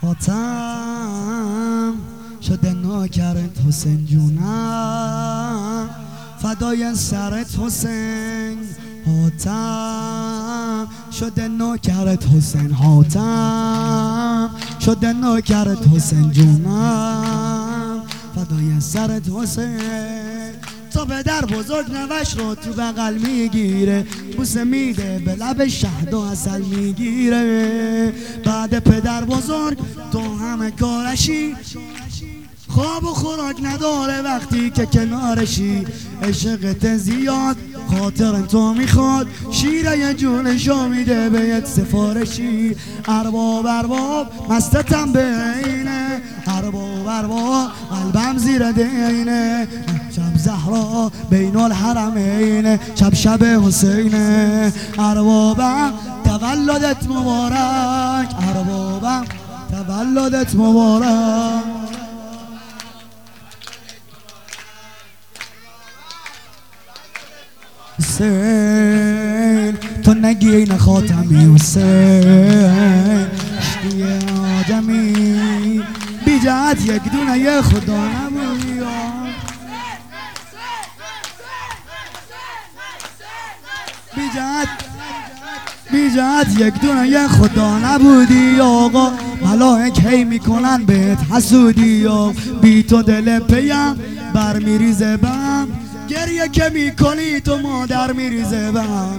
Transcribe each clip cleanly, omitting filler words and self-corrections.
حاتم شده نوکرت حسین جونم، فدای سرت حسین. حاتم شده نوکرت حسین، حاتم شده نوکرت حسین جونم، فدای سرت حسین. تا پدر بزرگ نوش رو تو بغل میگیره، بوسه میده به لب شهد و عسل میگیره. بعد پدر بزرگ تو همه کارشی، خواب و خوراک نداره وقتی که کنارشی. عشقت زیاد خاطر تو میخواد، شیره جونشو میده بهت سفارشی. ارباب ارباب مستتم بینه، ارباب ارباب قلبم زیر دینه. شب زهرا بین الحرمین، شب شب حسینه. اربابم تولدت مبارک، اربابم تولدت مبارک. حسین تو نگی این خاتمی، حسین عشقی آدمی بی جهت یک دونه یه خدا نبودی. بی جهت یک دونه یه خدا نبودی آقا، ملائک هی میکنن بهت حسودی. بی تو دل پیم بر میریزه بم، گریه که میکنی تو مادر میریزه بم.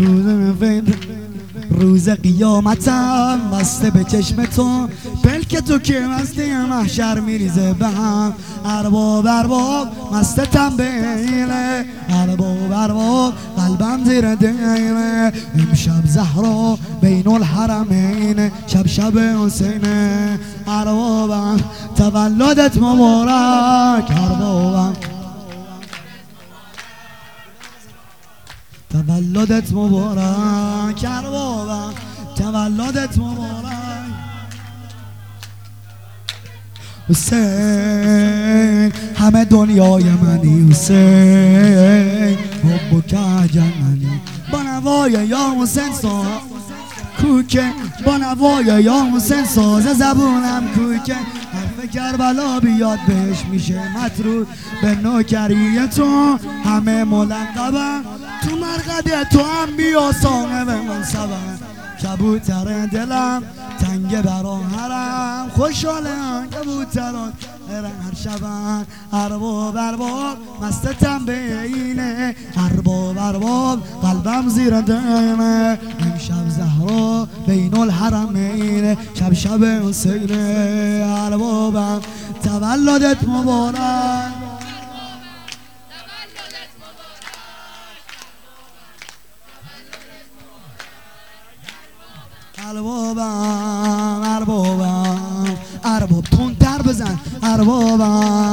روز قیامتم بسته به چشم تو، پلک تو که مستی محشر میریزه بهم. ارباب ارباب مستتم بینه، ارباب ارباب قلبم زیر دینه. امشب زهرا بین الحرمین، شب شب حسینه. اربابم تولدت مبارک، اربابم تولدت مبارک، اربابم تولدت مبارک. حسین همه دنیای منی، حسین حب که جننی. با نوای یا حسین ساز کوکه، با نوای یا حسین ساز زبونم کوکه. حرف کربلا بیاد بهش میشه مطرود، به نوکری تو همه ملقبم. تو مرقد تو هم بیا صاحب منصبم. کبوتر دلم تنگ برا حرم، خوشحالم کبوتران هرن هر شبن. ارباب ارباب مستتم بینه، ارباب ارباب قلبم زیر دینه. امشب زهرا بین الحرمین، شب شب حسینه. اربابم تولدت مبارک، اربابم اربابم ارباب تندتر بزن. اربابم